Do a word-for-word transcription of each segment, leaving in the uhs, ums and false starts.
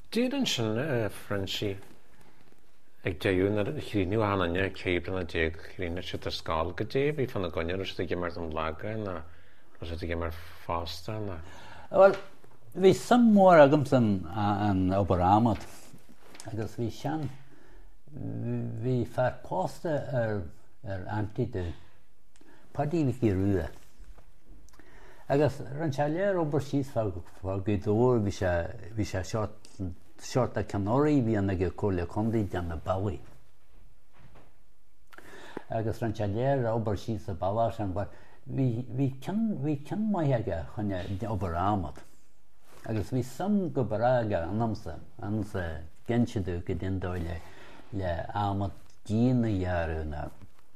Díran sin Frenchí ag déúna chríniú hanne cébran na dé chríne si a sáil go dé bhí fanna goine si gimar an lága na si gimar fásta na. Well, bhí sam mór agam san an obarámad agus bhí sean bhí fear pásta ar ar antí de padí bhí rúda. Agus ran se léir obair síos fá godóir bhí sé seart a canóirí bhí anna go cóla chundaí dean na bailí. Agus ran se léir obair síos a bailá an bhar bhí cin maithe chunne obarámad. Agus bhí sam go baráige anamsa ansa genseadú go dindóile le ámad dína dhearú na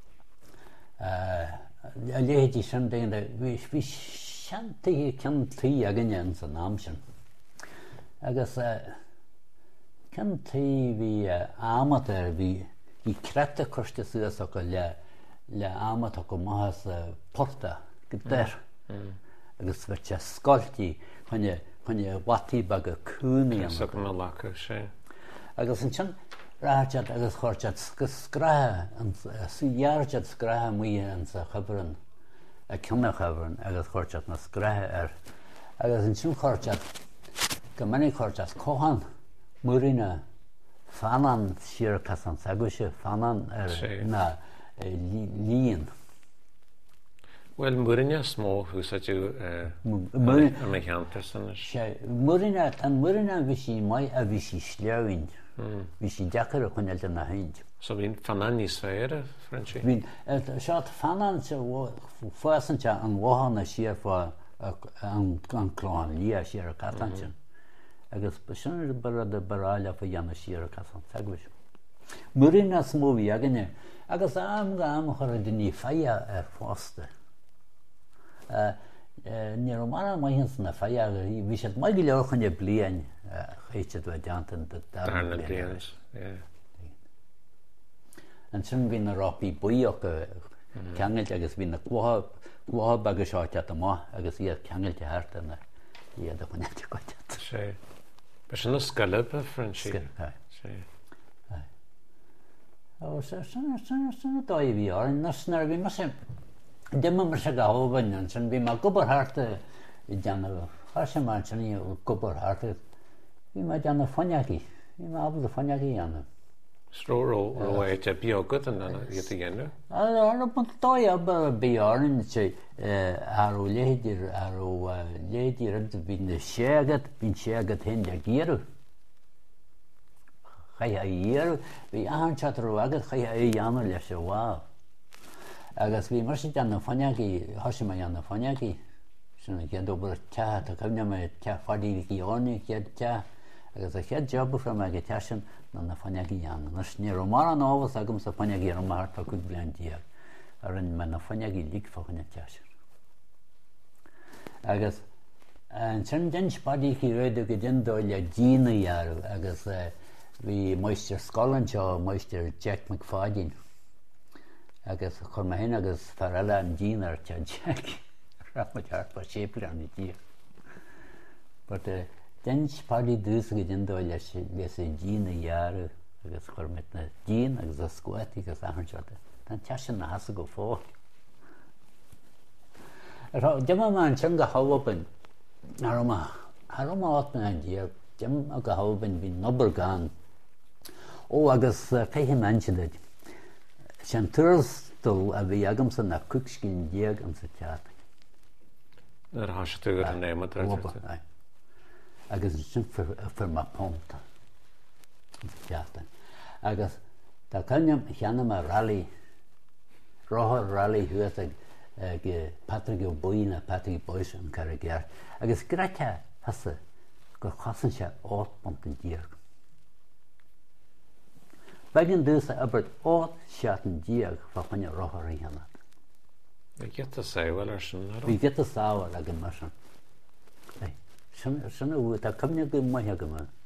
a léhétí sin déana bhí seantaí cintaí a gine san nám sin. Agus cintaí bhí ámad ar bhí bhí creta chuiste suas go le le ámad go maithas porta go deir. Agus bhir te scoiltí chunne chunne watí bag a cúnaí an lecha sé. Agus an sin rátead agus chuirtead go scráthe súheartead scráthe muoine an sa chabran a cinna chabran agus chuirtead na scráthe ar. Agus an sin chuirtead go minic chuirtead cóhan muína fanan siarchas an saguise fanan ar na líon. Well, murinne smó húsaú a mé cheantar san Murinne an murinne bhí sí mai a bhí sí sleáin bhí sí dechar a chuineilta na haint. So bhín fanan níos féir a Frenchí? Bhín seát fanan fuasante an bháhanna siar fá an chláán lí a siar a catante. Agus sin bar de baráile fa dhéanana siar a casan saghuiis. Murinne smó bhí aganine agus am go am chuir duní féile ar fásta. Ní mar mai hin na fe bhí sé mai go leor chunne blian chéite bh deanta darna blian. An sin bhí na rápaí buíocha ceangail agus bhí na cuatha bag seáte amá agus iad ceangailte háta na iad a chuneite goite. sé. Be sin na scalab a Frenchí? sanna dóibh bhí áin nasnar bhí mar sem Dimmer mar se gahaban an sin bhí mar gobar harta i deanna chá sem mar sinní gobar harta bhí mar deanna fanneachí bhí mar abal a fanneachí anna. Stróró roiite beaggad an anna iad a ghéanú? Ar ban dóibh bar bíárin sé arú léidir arú léidir an bhí na séagad bhín séagad hen de géarú. Chaithe a dhéarú bhí ahanseatarú agad chaithe a dhéanú leis se bháil. Agus bhí mar si deanna fanneachí thoisi mai anna fanneachí sinna chéad obair te a cumne me te fadí íáinní chéad te agus a chéad jobbar fra me go tesin na na fanneachí anna. Nas ní mar an ábhas agam sa fanneachí ar mar tá chu bliantíag ar an me na fanneachí lí fachanna tesin. Agus an sin den spadíí réidir go dindóil le dínahearú agus bhí meistear Scotlandseo meistear Jack McFadden. Agus chur ma hin agus far eile an dínar te Jack ramuart ba sépla an dí. But den spádí dús go dindóil leis leis é dína dhearú agus chur mit na dín agus a scuatí agus ahanseata. Tá tesin na hasa go fó. Deime má an sin go hahaban arma ána an díag deim a go hahaban bhí nobar gan ó agus féhí manseid. Sean tuairstól a bhí agam san na cuicscin déag an sa teata. Ar hasú an éimad agus sin fir má pónta an sa teata. Agus tá chuineam cheanam a rally ráthir rally thuas ag Patrick O'Boyne a Patrick Boyce an Carrigéir. Agus greite hasa go chasan se áit pont an díag. Begin dús a abert áit seatan díag fa chunne ráthir í heanna. Bhí get a sáhil ar sin? Bhí get a sáhil agam mar sin. Sinna bhú tá cumne go maithe go